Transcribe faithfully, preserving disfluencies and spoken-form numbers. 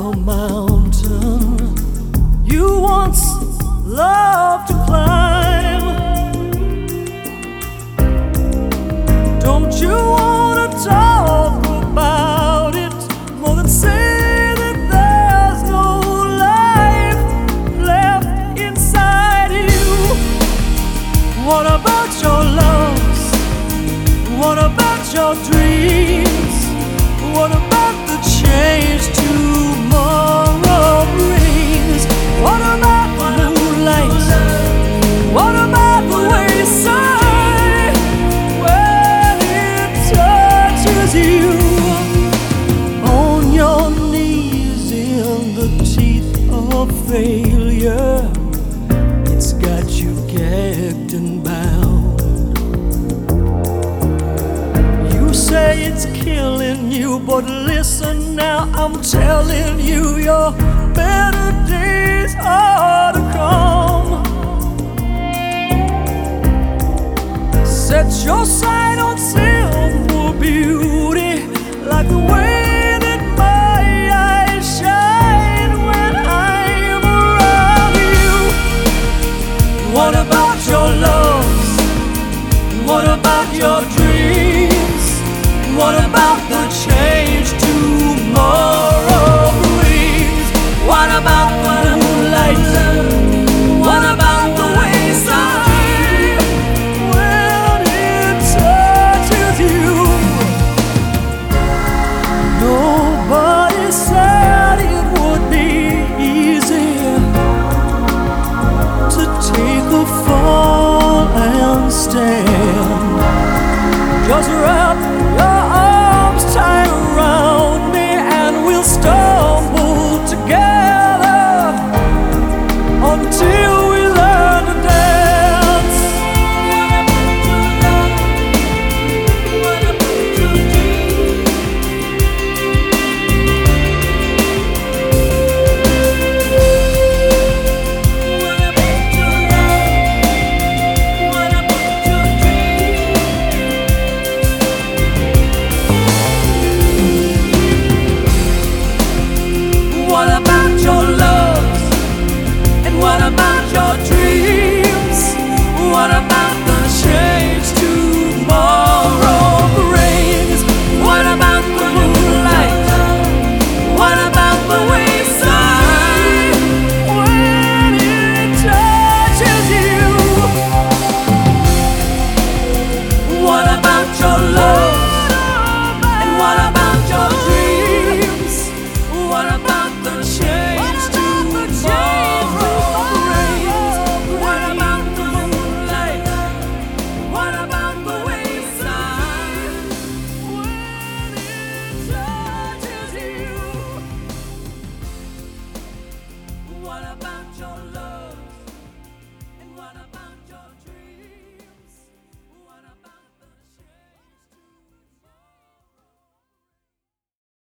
the mountain you once loved to climb. Don't you wanna talk about it more than say that there's no life left inside you? What about your loves? What about your dreams? What about the change tomorrow brings? What about the moonlight? What about the wayside when it touches you? On your knees in the teeth of failure, it's got you gagged and bound. You say it's killing you, but listen now, I'm telling you, your better days are to come. Set your sight on simple beauty, like the way that my eyes shine when I'm around you. What about your loves? What about your dreams? What about the change tomorrow brings? What about the moonlight? What about the wayside when it touches you? Nobody said it would be easy to take a fall and stand. Just wrap your arms tight around me and we'll stumble together until we learn to dance. What about your dreams? What about your love? What about your dreams? What about your loves? And what about your dreams? What about the change tomorrow brings? What about the moonlight? What about the wayside when it touches you? What about your love? And what about your dreams? What about the change tomorrow brings? What about the moonlight? What about the wayside when it touches you? What about your love?